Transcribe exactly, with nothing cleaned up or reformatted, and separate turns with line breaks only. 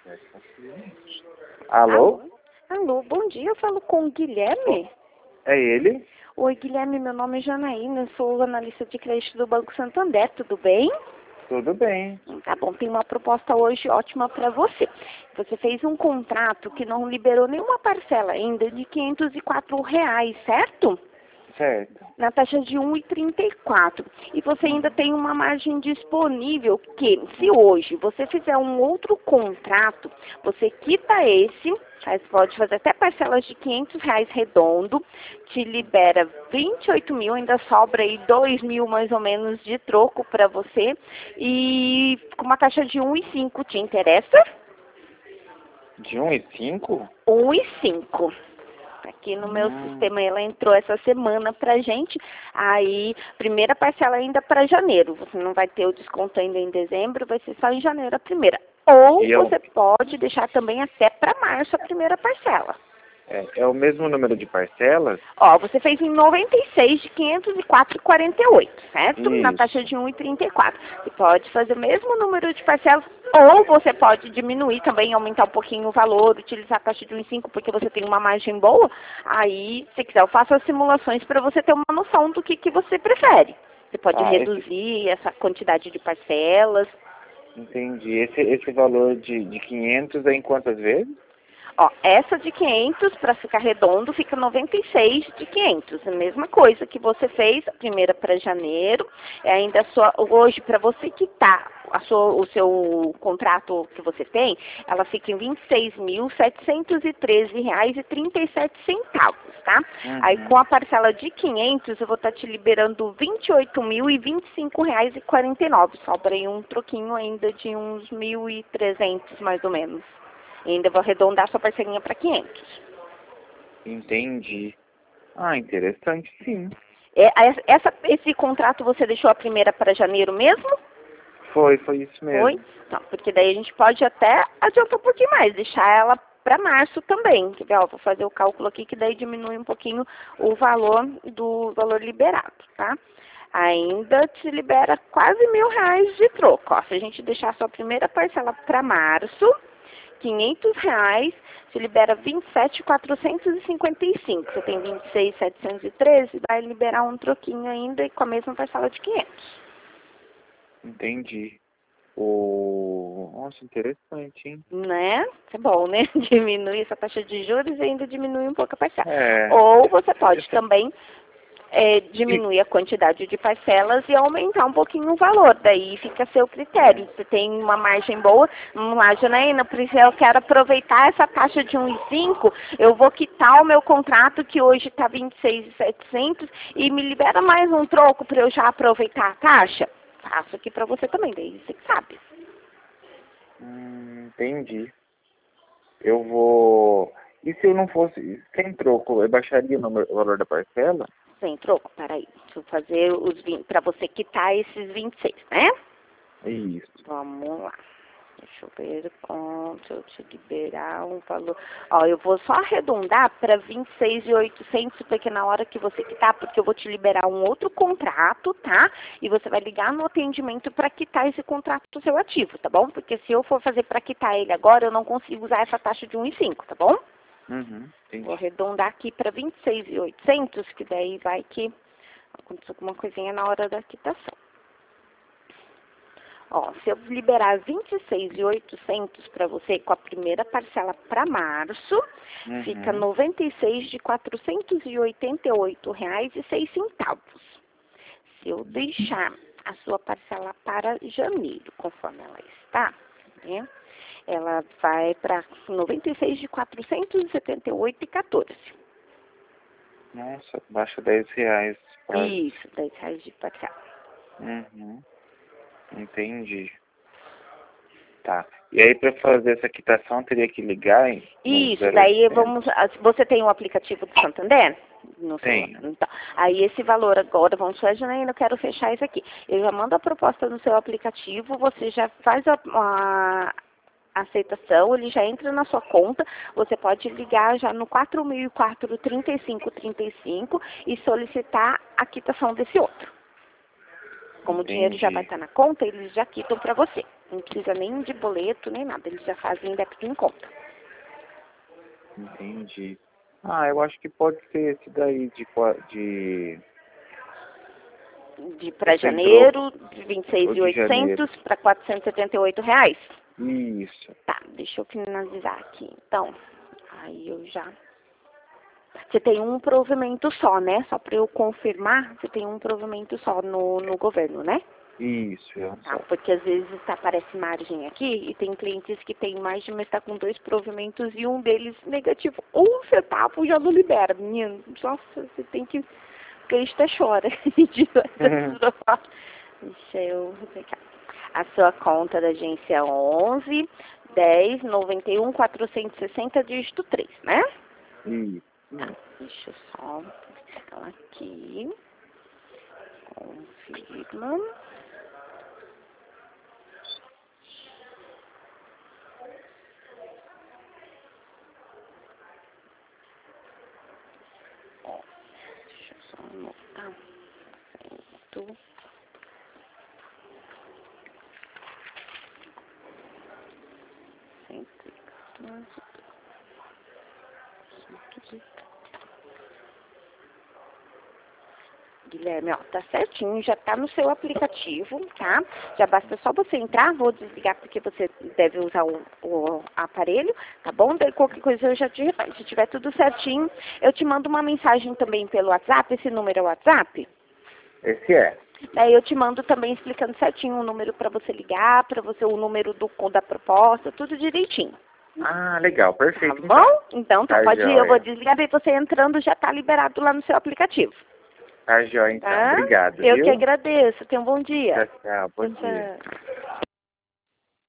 Alô?
Alô, bom dia, eu falo com o Guilherme.
É ele?
Oi, Guilherme, meu nome é Janaína, eu sou analista de crédito do Banco Santander, tudo bem?
Tudo bem.
Tá bom, tem uma proposta hoje ótima para você. Você fez um contrato que não liberou nenhuma parcela ainda de quinhentos e quatro reais, certo?
Certo.
Na taxa de um e trinta e quatro. E você ainda tem uma margem disponível que, se hoje você fizer um outro contrato, você quita esse, aí você pode fazer até parcelas de quinhentos reais redondo, te libera vinte e oito mil, ainda sobra aí dois mil mais ou menos de troco para você, e com uma taxa de um e cinco, te interessa?
De um e cinco?
um e cinco. Aqui no meu
Hum.
sistema ela entrou essa semana pra gente, aí primeira parcela ainda para janeiro, você não vai ter o desconto ainda em dezembro, vai ser só em janeiro a primeira. Ou
E eu-
você pode deixar também até para março a primeira parcela.
É, é o mesmo número de parcelas?
Ó, você fez em noventa e seis de quinhentos e quatro e quarenta e oito, certo? Na
Isso.
taxa de um e trinta e quatro. Você pode fazer o mesmo número de parcelas, ou você pode diminuir também, aumentar um pouquinho o valor, utilizar a taxa de um e cinco porque você tem uma margem boa. Aí, se quiser, eu faço as simulações para você ter uma noção do que, que você prefere. Você pode
Ah, esse-
reduzir essa quantidade de parcelas.
Entendi. Esse, esse valor de, de quinhentos é em quantas vezes?
Ó, essa de quinhentos, para ficar redondo, fica noventa e seis de quinhentos. A mesma coisa que você fez, a primeira para janeiro, é ainda a sua, hoje, para você quitar a sua, o seu contrato que você tem, ela fica em vinte e seis mil, setecentos e treze reais e trinta e sete centavos, tá?
Uhum.
Aí, com a parcela de quinhentos, eu vou estar te liberando vinte e oito mil e vinte e cinco reais e quarenta e nove. Sobra aí um troquinho ainda de uns mil e trezentos, mais ou menos. E ainda vou arredondar sua parcelinha para quinhentos.
Entendi. Ah, interessante, sim.
É, essa, esse contrato você deixou a primeira para janeiro mesmo?
Foi, foi isso mesmo.
Foi? Não, porque daí a gente pode até adiantar um pouquinho mais, deixar ela para março também. Quer ver? Ó, vou fazer o cálculo aqui que daí diminui um pouquinho o valor do valor liberado, tá? Ainda te libera quase mil reais de troco. Ó, se a gente deixar a sua primeira parcela para março, quinhentos reais, se libera vinte e sete mil quatrocentos e cinquenta e cinco. Você tem vinte e seis mil setecentos e treze, vai liberar um troquinho ainda e com a mesma parcela de quinhentos.
Entendi. O... Nossa, interessante, hein?
Né? É bom, né? Diminui essa taxa de juros e ainda diminui um pouco a parcela.
É.
Ou você pode
Esse-
também é, diminuir a quantidade de parcelas e aumentar um pouquinho o valor. Daí fica a seu critério. Você tem uma margem boa, vamos lá, Janaína, por isso eu quero aproveitar essa taxa de um e cinco, eu vou quitar o meu contrato que hoje está vinte e seis mil e setecentos e me libera mais um troco para eu já aproveitar a taxa. Faço aqui para você também, daí você que sabe.
Hum, entendi. Eu vou... E se eu não fosse sem troco, eu baixaria o número- o valor da parcela?
Sem troco, peraí. Deixa eu fazer os vinte, para você quitar esses vinte e seis, né?
Isso.
Vamos lá. Deixa eu ver quanto eu te liberar um valor. Ó, eu vou só arredondar para vinte e seis mil e oitocentos, porque na hora que você quitar, porque eu vou te liberar um outro contrato, tá? E você vai ligar no atendimento para quitar esse contrato do seu ativo, tá bom? Porque se eu for fazer para quitar ele agora, eu não consigo usar essa taxa de um e cinco, tá bom?
Uhum, entendi.
Vou arredondar aqui para vinte e seis mil e oitocentos, que daí vai que aconteceu alguma coisinha na hora da quitação. Ó, se eu liberar vinte e seis mil e oitocentos para você com a primeira parcela para março,
Uhum.
fica noventa e seis de quatrocentos e oitenta e oito reais e seis centavos. Se eu deixar a sua parcela para janeiro, conforme ela está, né? Ela vai para noventa e seis de quatrocentos e setenta e oito e quatorze.
Nossa, baixa dez reais. Quase.
Isso, dez reais de parcela.
Uhum. Entendi. Tá. E aí, para fazer essa quitação, teria que ligar em... no
Isso,
zero
daí
oitocentos?
vamos. ah, Você tem o aplicativo do Santander? No
Tenho.
celular? Então, aí esse valor agora, vamos fazer, Janaína, eu quero fechar isso aqui. Eu já mando a proposta no seu aplicativo, você já faz a, a aceitação, ele já entra na sua conta, você pode ligar já no quatro mil e quatro, trinta e cinco trinta e cinco e solicitar a quitação desse outro. Como o dinheiro já vai
Entendi.
estar na conta, eles já quitam para você. Não precisa nem de boleto, nem nada. Eles já fazem débito em conta.
Entendi. Ah, eu acho que pode ser esse daí de... qua- de...
De para
Você entrou
janeiro, de vinte e seis
o
mil e
de janeiro.
oitocentos para quatrocentos e setenta e oito reais.
Isso.
Tá, deixa eu finalizar aqui. Então, aí eu já... Você tem um provimento só, né? Só para eu confirmar, você tem um provimento só no, no governo, né?
Isso, eu
Tá,
só.
porque às vezes tá, aparece margem aqui e tem clientes que tem mais de, mas está com dois provimentos e um deles negativo. Um centavo já não libera, menino. Nossa, você tem que... O cliente até chora. Deixa eu pegar. A sua conta da agência é onze, dez, noventa e um, quatrocentos e sessenta, dígito três, né?
Isso.
Tá, deixa eu só pegar ela aqui. Confirma. Ó, deixa eu só anotar. Cento. Cento e quatorze. Guilherme, ó, tá certinho, já tá no seu aplicativo, tá? Já basta só você entrar, vou desligar porque você deve usar o, o aparelho, tá bom? Daí qualquer coisa eu já te refaço. Se tiver tudo certinho, eu te mando uma mensagem também pelo WhatsApp, esse número é o WhatsApp?
Esse é.
Daí eu te mando também explicando certinho o número para você ligar, para você o número do, da proposta, tudo direitinho.
Ah, legal,
Tá
perfeito.
bom? Então, tu
Tá
pode ir, eu vou
joia.
desligar, daí você entrando já tá liberado lá no seu aplicativo.
Tá joia, então.
Tá?
Obrigado,
Eu
viu?
que agradeço. Tenha um bom dia.
Tchau, tchau. Bom
Tchau,
dia.
tchau.